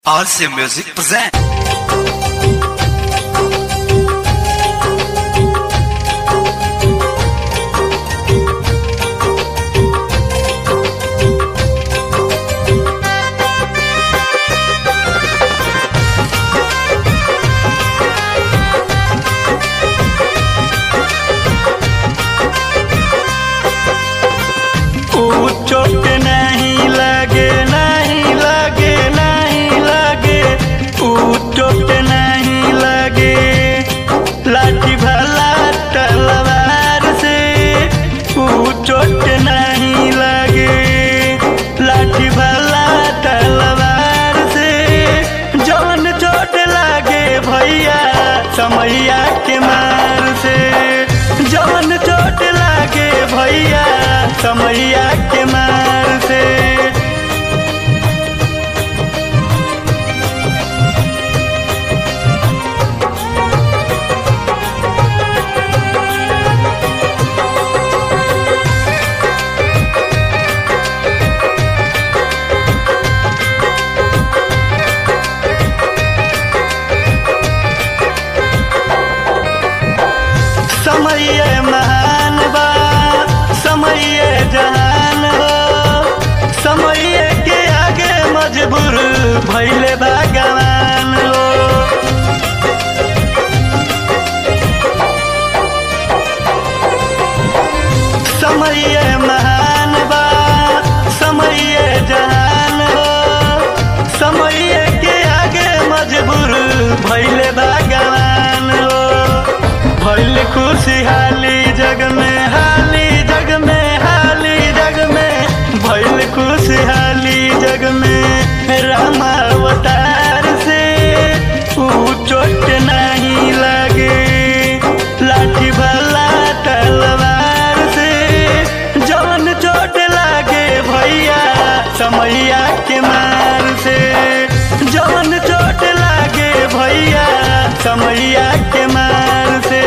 RC Music present. चोट नहीं लगे नहीं लगे नहीं लगे चोट नहीं लगे लाठी भला तलवार से चोट नहीं लगे लाठी भला तलवार से जौन चोट लगे भैया समैया के मार से जौन चोट लगे भैया समैया के मार से समैया महान बा समैया जहान हो समैया के आगे मजबूर भैले भगवान हो समैया महान बा समैया जहान हो समैया के आगे मजबूर भैले भगवान हो भैल खुशहाली जग में हाली जग में हाली जग में भैल खुशहाली जग में राम अवतार से चोट नहीं लगे लाठी भला तलवार से जौन चोट लगे भैया समैया के मार से जौन चोट लगे भैया समैया के मार से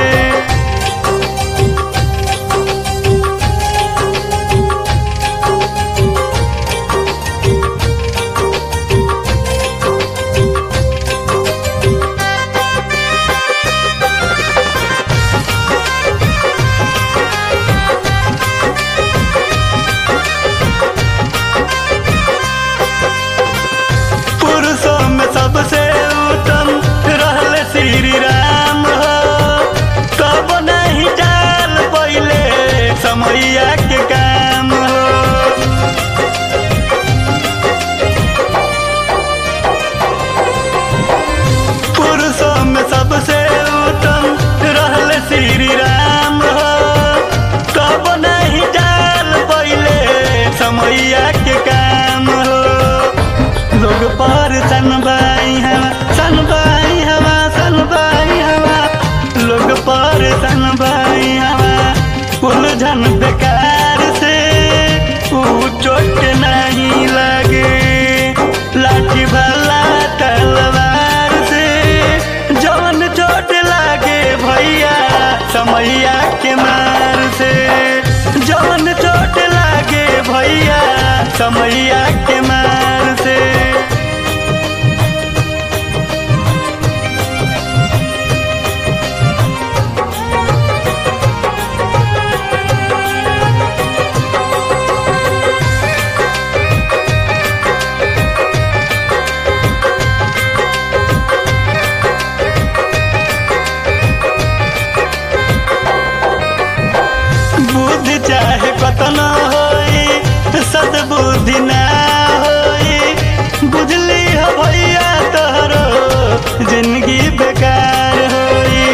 पुरुषों में सबसे उत्तम रहले श्री राम हो तब नहीं जाल पहले समैया के काम हो पुरुषों में सबसे उत्तम रहले श्री राम हो तब नहीं जाल पहले समैया के काम हो लोग पर सनबाई हवा लोग पर सनबाई हवा उलझन बेकार से चोट नहीं लगे लाठी भला तलवार से जौन चोट लगे भैया समैया के मार से जौन चोट लगे भैया समैया के मार से बुद्धि चाहे कतना होई सद्बुद्धि ना होई बुझली हो भैया तोहरो जिंदगी बेकार होई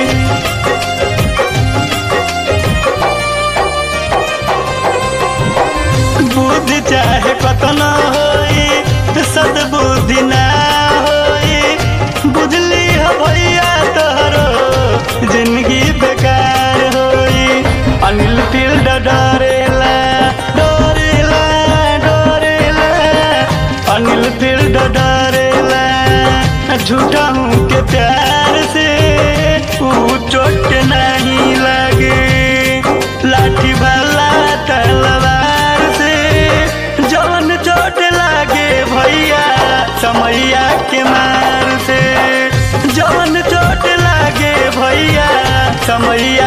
बुद्धि चाहे कतना होई सद्बुद्धि ना होई बुझली हो भैया तोहरो जिंदगी बेकार होई अनिल फील्ड डरेला डरेला डरेला अनिल फील्ड डरेला झूठा हूँ के प्यार से चोट नहीं लगे लाठी भला तलवार से जौन चोट लगे भैया समैया के समैया